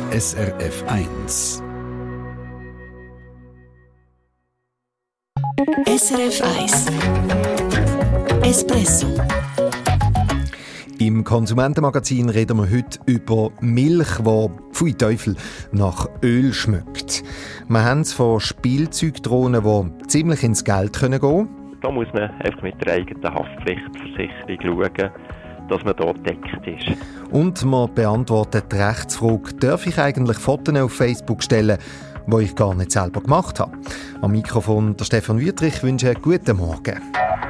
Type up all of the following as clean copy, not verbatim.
SRF 1. SRF 1 Espresso. Im Konsumentenmagazin reden wir heute über Milch, die pfui Teufel nach Öl schmeckt. Wir haben es von Spielzeugdrohnen, die ziemlich ins Geld gehen können. Da muss man einfach mit der eigenen Haftpflichtversicherung schauen, dass man dort deckt ist. Und man beantwortet die Rechtsfrage, darf ich eigentlich Fotos auf Facebook stellen, die ich gar nicht selber gemacht habe? Am Mikrofon der Stefan Wüthrich wünsche einen guten Morgen.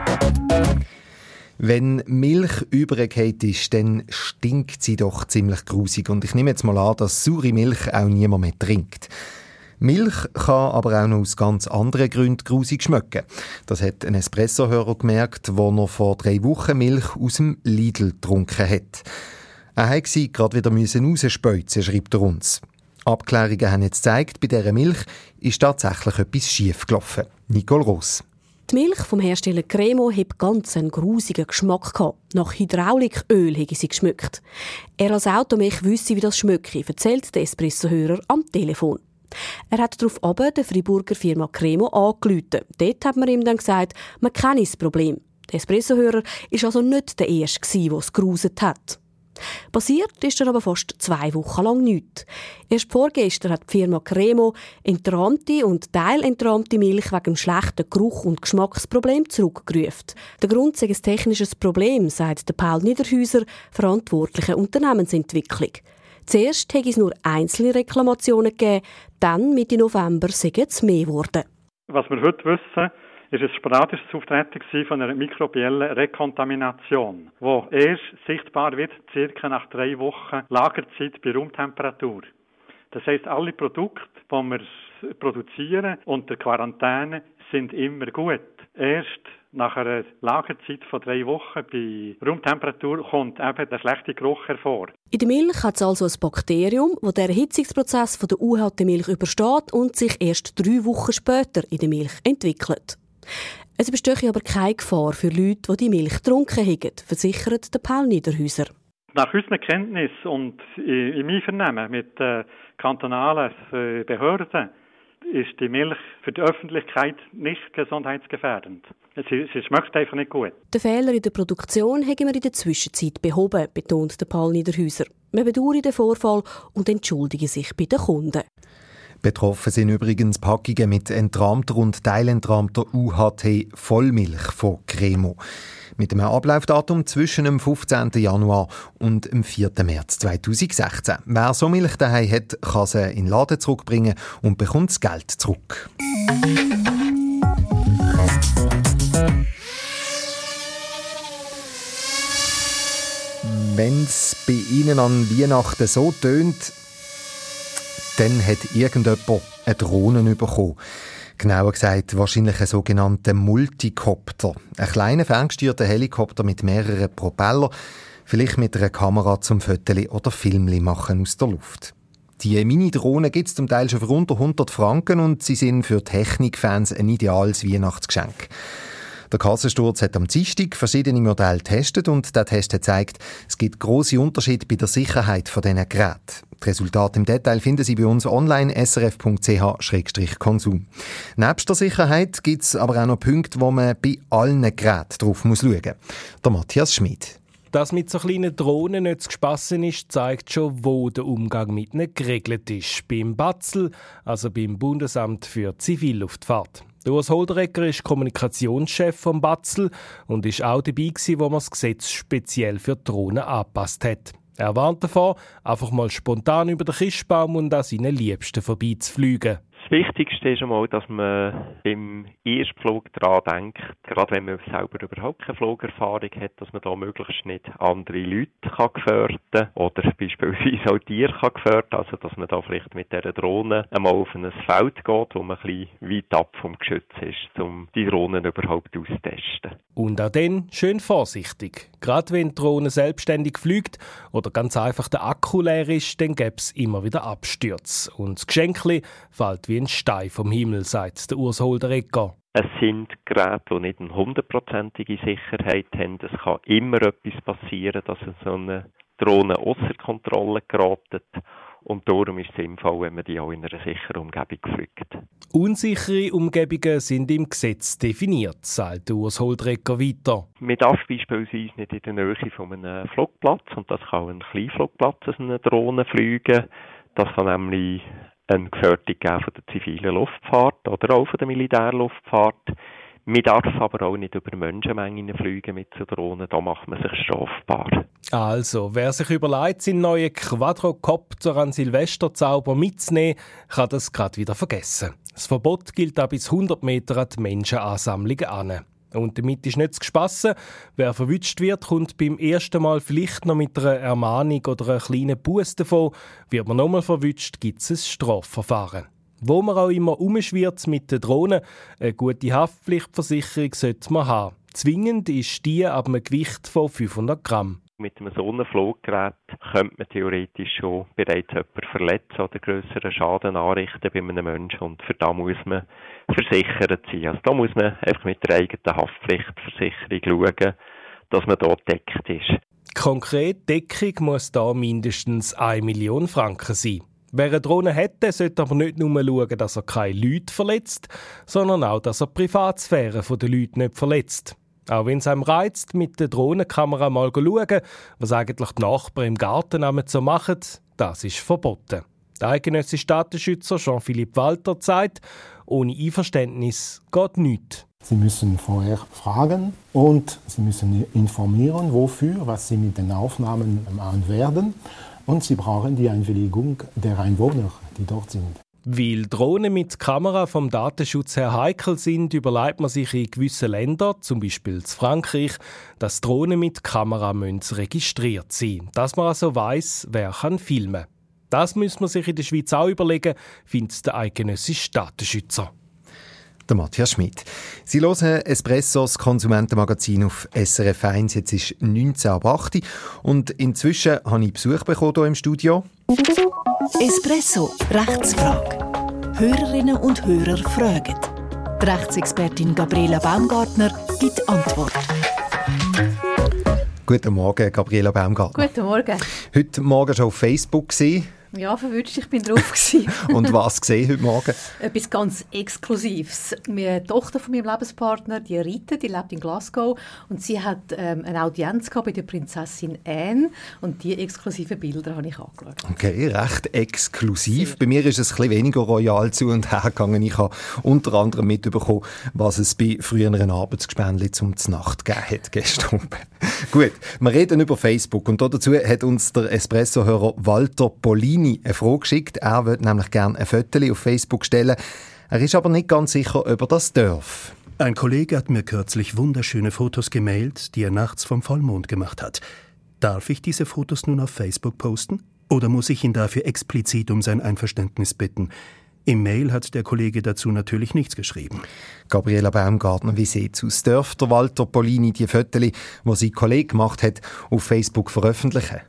Wenn Milch übrig ist, dann stinkt sie doch ziemlich grusig. Und ich nehme jetzt mal an, dass saure Milch auch niemand mehr trinkt. Milch kann aber auch noch aus ganz anderen Gründen grusig schmecken. Das hat ein Espresso-Hörer gemerkt, der noch vor 3 Wochen Milch aus dem Lidl getrunken hat. Er musste gerade wieder rausspeuzen, schreibt er uns. Abklärungen haben jetzt gezeigt, bei dieser Milch ist tatsächlich etwas schief gelaufen. Nicole Ross. Die Milch vom Hersteller Cremo hat ganz einen grusigen Geschmack gehabt. Nach Hydrauliköl hätte sie geschmeckt. Er als Automech wüsste, wie das schmecke, erzählt der Espresso-Hörer am Telefon. Er hat daraufhin der Freiburger Firma Cremo angerufen. Dort hat man ihm dann gesagt, man kenne das Problem. Der Espresso-Hörer war also nicht der Erste, der es geruset hat. Passiert ist dann aber fast 2 Wochen lang nichts. Erst vorgestern hat die Firma Cremo entrahmte und teilentrahmte Milch wegen schlechten Geruch- und Geschmacksproblem zurückgerufen. Der Grund sei ein technisches Problem, sagt Paul Niederhäuser, verantwortliche Unternehmensentwicklung. Zuerst hätte es nur einzelne Reklamationen gegeben, dann Mitte November sei es mehr geworden. Was wir heute wissen, ist ein sporadisches Auftreten von einer mikrobiellen Rekontamination, die erst sichtbar wird, circa nach 3 Wochen Lagerzeit bei Raumtemperatur. Das heisst, alle Produkte, die wir produzieren unter Quarantäne, sind immer gut. Erst nach einer Lagerzeit von 3 Wochen bei Raumtemperatur kommt eben der schlechte Geruch hervor. In der Milch hat es also ein Bakterium, das den Erhitzungsprozess von der UHT-Milch übersteht und sich erst 3 Wochen später in der Milch entwickelt. Es besteht aber keine Gefahr für Leute, die die Milch getrunken haben, versichert Paul Niederhäuser. Nach unserer Kenntnis und im Einvernehmen mit kantonalen Behörden ist die Milch für die Öffentlichkeit nicht gesundheitsgefährdend. Sie schmeckt einfach nicht gut. Den Fehler in der Produktion haben wir in der Zwischenzeit behoben, betont Paul Niederhäuser. Wir bedauern den Vorfall und entschuldigen sich bei den Kunden. Betroffen sind übrigens Packungen mit entrahmter und teilentrahmter UHT-Vollmilch von Cremo. Mit einem Ablaufdatum zwischen dem 15. Januar und dem 4. März 2016. Wer so Milch daheim hat, kann sie in den Laden zurückbringen und bekommt das Geld zurück. Wenn es bei Ihnen an Weihnachten so tönt, dann hat irgendjemand eine Drohne bekommen. Genauer gesagt, wahrscheinlich einen sogenannten Multicopter. Ein kleiner ferngesteuerter Helikopter mit mehreren Propellern, vielleicht mit einer Kamera zum Fotos oder Filmchen machen aus der Luft. Die Mini-Drohnen gibt es zum Teil schon für unter 100 Franken und sie sind für Technikfans ein ideales Weihnachtsgeschenk. Der Kassensturz hat am Dienstag verschiedene Modelle getestet und der Test hat gezeigt, es gibt grosse Unterschiede bei der Sicherheit von diesen Geräten. Die Resultate im Detail finden Sie bei uns online srf.ch/konsum. Nebst der Sicherheit gibt es aber auch noch Punkte, wo man bei allen Geräten drauf schauen muss. Der Matthias Schmid. Dass mit so kleinen Drohnen nicht zu spassen ist, zeigt schon, wo der Umgang mit ihnen geregelt ist. Beim BAZL, also beim Bundesamt für Zivilluftfahrt. Der Urs Holderegger ist Kommunikationschef vom BAZL und ist auch dabei gewesen, wo man das Gesetz speziell für Drohnen angepasst hat. Er warnt davor, einfach mal spontan über den Christbaum und an seinen Liebsten vorbeizufliegen. Das Wichtigste ist einmal, dass man im Erstflug daran denkt, gerade wenn man selber überhaupt keine Flugerfahrung hat, dass man da möglichst nicht andere Leute gefährden kann oder beispielsweise auch Tiere gefährden kann. Also dass man da vielleicht mit dieser Drohne einmal auf ein Feld geht, wo man ein bisschen weit ab vom Geschütz ist, um die Drohnen überhaupt auszutesten. Und auch dann schön vorsichtig. Gerade wenn die Drohne selbstständig fliegt oder ganz einfach der Akku leer ist, dann gäbe es immer wieder Abstürze. Und das Geschenkli fällt wie ein Stein vom Himmel, sagt der Urs Holderegger. Es sind Geräte, die nicht eine 100%ige Sicherheit haben. Es kann immer etwas passieren, dass so eine Drohne ausser Kontrolle gerät. Und darum ist es sinnvoll, wenn man die auch in einer sicheren Umgebung fliegt. Unsichere Umgebungen sind im Gesetz definiert, sagt Urs Holdrecker weiter. Man darf beispielsweise nicht in der Nähe von einem Flugplatz, und das kann ein Kleinflugplatz, also eine Drohne fliegen. Das kann nämlich eine Gefährdung geben von der zivilen Luftfahrt oder auch von der Militärluftfahrt. Man darf aber auch nicht über Menschenmengen fliegen mit so Drohnen, da macht man sich strafbar. Also, wer sich überlegt, seinen neuen Quadrocopter an Silvesterzauber mitzunehmen, kann das gerade wieder vergessen. Das Verbot gilt auch bis 100 Meter an die Menschenansammlungen an. Und damit ist nicht zu spassen. Wer verwünscht wird, kommt beim ersten Mal vielleicht noch mit einer Ermahnung oder einer kleinen Busse davon. Wird man nochmal verwünscht, gibt es ein Strafverfahren. Wo man auch immer umschwirrt mit den Drohnen, eine gute Haftpflichtversicherung sollte man haben. Zwingend ist die ab einem Gewicht von 500 Gramm. Mit einem so einem Fluggerät könnte man theoretisch schon bereits jemanden verletzen oder grösseren Schaden anrichten bei einem Menschen. Und für das muss man versichert sein. Also da muss man einfach mit der eigenen Haftpflichtversicherung schauen, dass man dort deckt ist. Konkret Deckung muss da mindestens 1 Million Franken sein. Wer eine Drohne hätte, sollte aber nicht nur schauen, dass er keine Leute verletzt, sondern auch, dass er die Privatsphäre der Leute nicht verletzt. Auch wenn es einem reizt, mit der Drohnenkamera mal schauen, was eigentlich die Nachbarn im Garten so machen, das ist verboten. Der eidgenössische Datenschützer Jean-Philippe Walter sagt, ohne Einverständnis geht nichts. Sie müssen vorher fragen und Sie müssen informieren, wofür, was Sie mit den Aufnahmen machen werden. Und Sie brauchen die Einwilligung der Einwohner, die dort sind. Weil Drohnen mit Kamera vom Datenschutz her heikel sind, überlegt man sich in gewissen Ländern, zum Beispiel in Frankreich, dass Drohnen mit Kamera registriert sein müssen. Dass man also weiss, wer filmen kann. Das muss man sich in der Schweiz auch überlegen, findet der eidgenössische Datenschützer. Der Matthias Schmid. Sie hören Espresso, das Konsumentenmagazin auf SRF 1. Jetzt ist 19:08 Uhr und inzwischen habe ich Besuch bekommen hier im Studio. Espresso, Rechtsfrage. Hörerinnen und Hörer fragen. Die Rechtsexpertin Gabriela Baumgartner gibt Antwort. Guten Morgen, Gabriela Baumgartner. Guten Morgen. Heute Morgen schon auf Facebook gesehen. Ja, verwünscht, ich bin drauf. Und was gesehen heute Morgen? Etwas ganz Exklusives. Die Tochter von meinem Lebenspartner, die Rita, die lebt in Glasgow und sie hat eine Audienz gehabt bei der Prinzessin Anne und die exklusiven Bilder habe ich angeschaut. Okay, recht exklusiv. Sehr. Bei mir ist es ein bisschen weniger royal zu und her gegangen. Ich habe unter anderem mitbekommen, was es bei früheren Arbeitsgespendli zum Znacht gegeben hat gestern. Gut, wir reden über Facebook und dazu hat uns der Espresso-Hörer Walter Polini eine Frage geschickt. Er würde nämlich gerne ein Foto auf Facebook stellen. Er ist aber nicht ganz sicher, ob er das darf. Ein Kollege hat mir kürzlich wunderschöne Fotos gemailt, die er nachts vom Vollmond gemacht hat. Darf ich diese Fotos nun auf Facebook posten? Oder muss ich ihn dafür explizit um sein Einverständnis bitten? Im Mail hat der Kollege dazu natürlich nichts geschrieben. Gabriela Baumgartner, wie sieht es aus? Darf der Walter Polini die Fotos, die sein Kollege gemacht hat, auf Facebook veröffentlichen?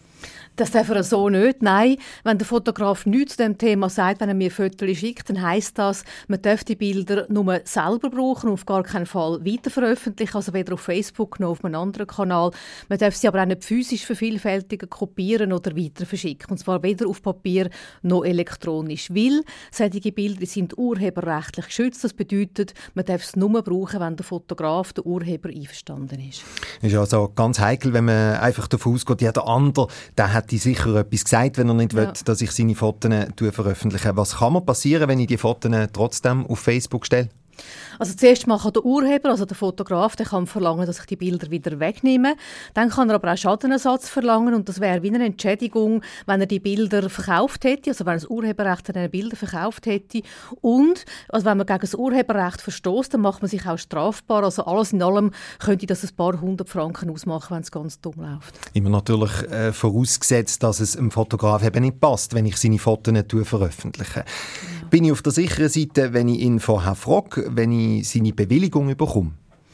Das darf er so nicht. Nein, wenn der Fotograf nichts zu dem Thema sagt, wenn er mir Fotos schickt, dann heisst das, man darf die Bilder nur selber brauchen und auf gar keinen Fall weiterveröffentlichen, also weder auf Facebook noch auf einem anderen Kanal. Man darf sie aber auch nicht physisch vervielfältigen, kopieren oder weiter verschicken. Und zwar weder auf Papier noch elektronisch. Weil solche Bilder sind urheberrechtlich geschützt. Das bedeutet, man darf es nur brauchen, wenn der Fotograf, der Urheber, einverstanden ist. Das ist also ganz heikel, wenn man einfach davon ausgeht, ja, der andere, der hat sicher etwas gesagt, wenn er nicht will, dass ich seine Fotos veröffentliche. Was kann mir passieren, wenn ich die Fotos trotzdem auf Facebook stelle? Also zuerst mal kann der Urheber, also der Fotograf, der kann verlangen, dass ich die Bilder wieder wegnehme. Dann kann er aber auch Schadenersatz verlangen und das wäre wie eine Entschädigung, wenn er die Bilder verkauft hätte, also wenn das Urheberrecht an den Bildern verkauft hätte. Und also wenn man gegen das Urheberrecht verstößt, dann macht man sich auch strafbar. Also alles in allem könnte das ein paar 100 Franken ausmachen, wenn es ganz dumm läuft. Immer natürlich vorausgesetzt, dass es dem Fotograf eben nicht passt, wenn ich seine Fotos veröffentliche. Ja. Bin ich auf der sicheren Seite, wenn ich ihn vorher frage, wenn ich seine Bewilligung bekomme?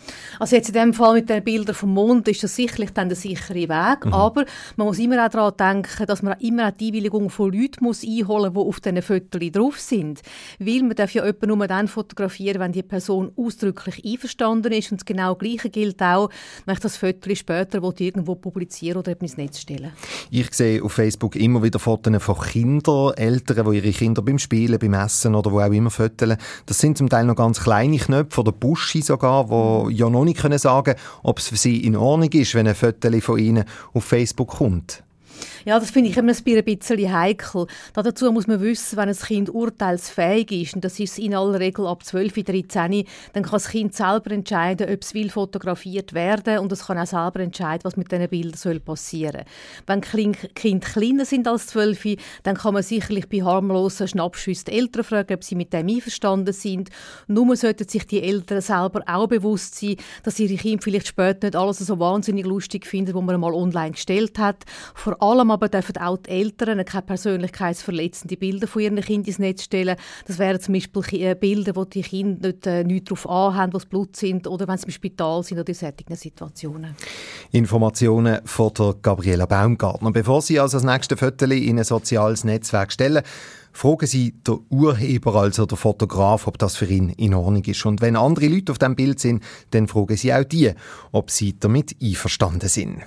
Also jetzt in dem Fall mit den Bildern vom Mond ist das sicherlich dann der sichere Weg, aber man muss immer auch daran denken, dass man immer auch die Einwilligung von Leuten muss einholen muss, die auf diesen Fotos drauf sind. Weil man darf ja jemanden nur dann fotografieren, wenn die Person ausdrücklich einverstanden ist. Und das genau Gleiche gilt auch, wenn ich das Foto später irgendwo publizieren oder ins Netz stellen. Ich sehe auf Facebook immer wieder Fotos von Kindern, Eltern, die ihre Kinder beim Spielen, beim Essen oder wo auch immer fotografieren. Das sind zum Teil noch ganz kleine Knöpfe oder Buschi sogar, die ja noch nicht sagen können, ob es für sie in Ordnung ist, wenn ein Foto von ihnen auf Facebook kommt. Ja, das finde ich immer ein bisschen heikel. Dazu muss man wissen, wenn ein Kind urteilsfähig ist, und das ist in aller Regel ab 12, 13, dann kann das Kind selber entscheiden, ob es will fotografiert werden, und es kann auch selber entscheiden, was mit diesen Bildern passieren soll. Wenn Kinder kleiner sind als 12, dann kann man sicherlich bei harmlosen Schnappschüssen die Eltern fragen, ob sie mit dem einverstanden sind. Nur sollten sich die Eltern selber auch bewusst sein, dass ihre Kinder vielleicht später nicht alles so wahnsinnig lustig finden, was man mal online gestellt hat. Vor allem aber dürfen auch die Eltern keine persönlichkeitsverletzende Bilder von ihren Kindern ins Netz stellen. Das wären zum Beispiel Bilder, wo die Kinder nichts darauf anhaben, was Blut sind, oder wenn sie im Spital sind oder in solchen Situationen. Informationen von der Gabriela Baumgartner. Bevor Sie also das nächste Foto in ein soziales Netzwerk stellen, fragen Sie den Urheber, also den Fotograf, ob das für ihn in Ordnung ist. Und wenn andere Leute auf diesem Bild sind, dann fragen Sie auch die, ob sie damit einverstanden sind.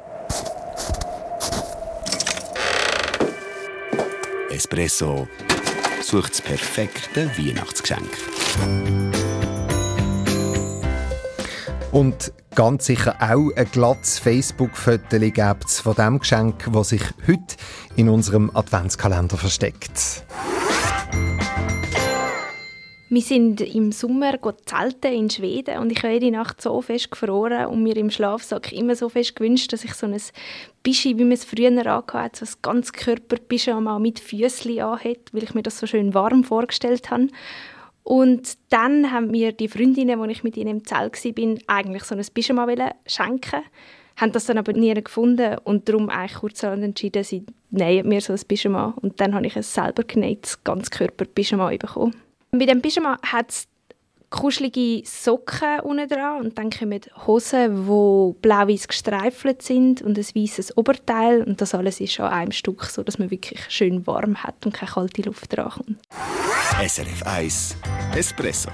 Espresso sucht das perfekte Weihnachtsgeschenk. Und ganz sicher auch ein glattes Facebook-Foto gibt es von dem Geschenk, das sich heute in unserem Adventskalender versteckt. Wir sind im Sommer zelten in Schweden und ich habe jede Nacht so fest gefroren und mir im Schlafsack immer so fest gewünscht, dass ich so ein Bischi, wie man es früher angehabt, so ein Ganzkörper-Pyjama mit Füssli anhat, weil ich mir das so schön warm vorgestellt habe. Und dann haben mir die Freundinnen, als ich mit ihnen im Zelt war, eigentlich so ein Pyjama schenken. Haben das dann aber nie gefunden und darum eigentlich kurzerhand entschieden, sie nähen mir so ein Pyjama. Und dann habe ich ein selber genähtes Ganzkörper-Pyjama bekommen. Bei diesem Pyjama hat es kuschelige Socken unten dran und dann kommen Hosen, die blau-weiß gestreifelt sind und ein weißes Oberteil. Und das alles ist an einem Stück, so dass man wirklich schön warm hat und keine kalte Luft drankommt. SRF 1 Espresso.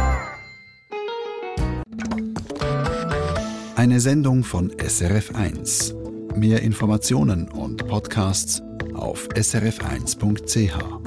Eine Sendung von SRF 1. Mehr Informationen und Podcasts auf srf1.ch.